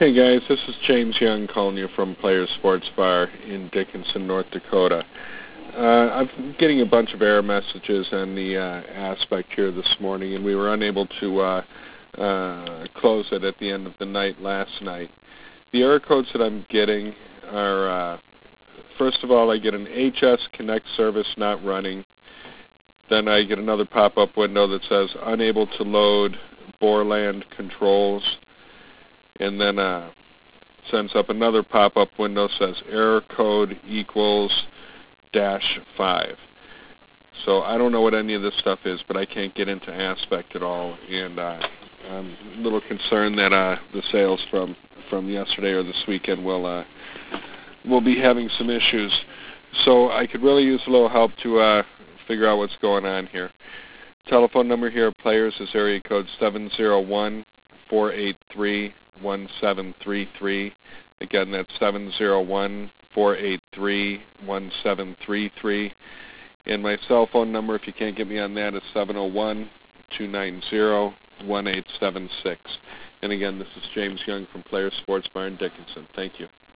Hey guys, this is James Young calling you from Players Sports Bar in Dickinson, North Dakota. I'm getting a bunch of error messages on the Aspect here this morning, and we were unable to close it at the end of the night last night. The error codes that I'm getting are, first of all, I get an HS Connect service not running. Then I get another pop-up window that says unable to load Borland controls. And then sends up another pop-up window says error code equals -5. So I don't know what any of this stuff is, but I can't get into Aspect at all, and I'm a little concerned that the sales from yesterday or this weekend will be having some issues. So I could really use a little help to figure out what's going on here. Telephone number here at Players is area code 701-483-1733. Again, that's 701-483-1733. And my cell phone number, if you can't get me on that, is 701-290-1876. And again, this is James Young from Players Sports Bar in Dickinson. Thank you.